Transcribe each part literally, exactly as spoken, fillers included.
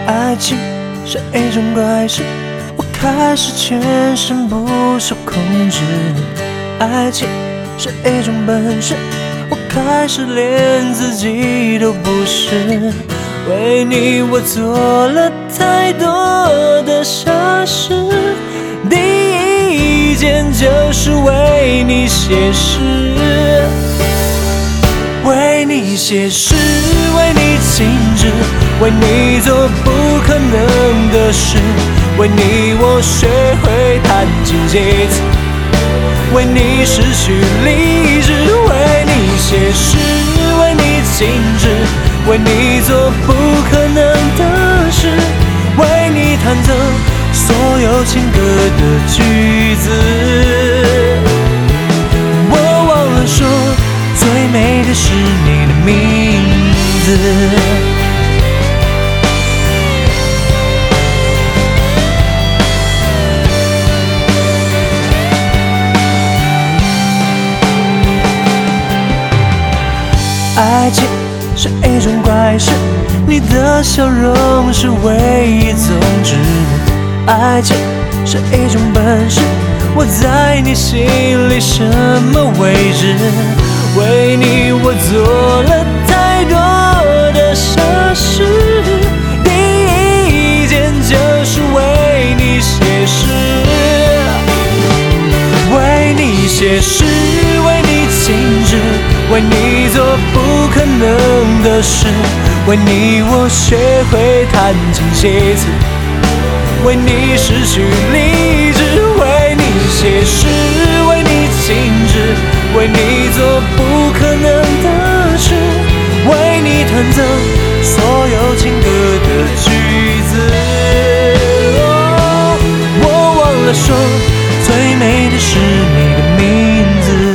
爱情是一种怪事，我开始全身不受控制。爱情是一种本事，我开始连自己都不是。为你我做了太多的傻事，第一件就是为你写诗，为你写诗，为你静止，为你做不可能的事，为你我学会弹琴写词，为你失去理智，为你写诗，为你静止，为你做不可能的事，为你弹奏所有情歌的句子。我忘了说，最美的是你的名字。爱情是一种怪事，你的笑容是唯一宗旨。爱情是一种本事，我在你心里什么位置？为你我做了太多的傻事，第一件就是为你写诗，为你写诗，为你静止，为你做不可能的事，为你我学会弹琴写词，为你失去理智，为你写诗，为你静止，为你做不可能的事，为你弹奏所有情歌的句子。哦，我忘了说，最美的是你的名字。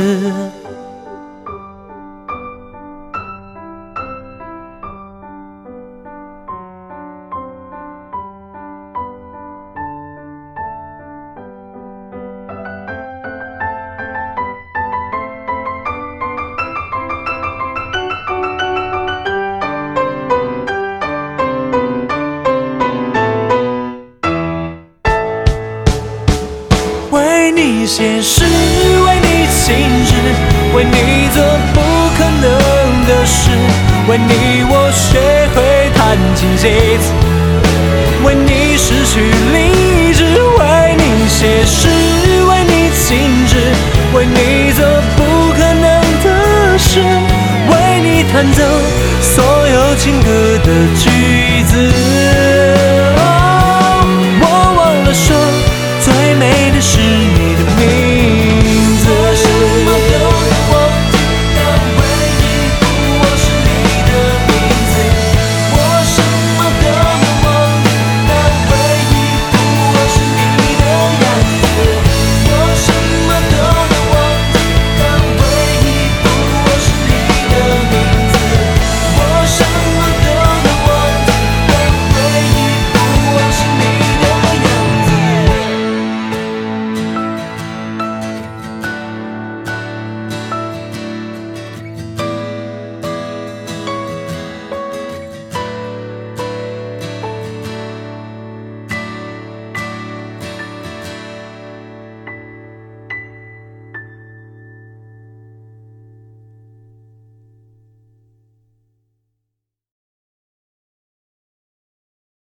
为你写诗，为你静止，为你做不可能的事，为你我学会弹琴写词，为你失去理智，为你写诗，为你静止，为你做不可能的事，为你弹奏所有情歌的句子。